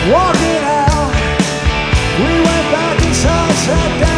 walking out. We went back inside, sat down.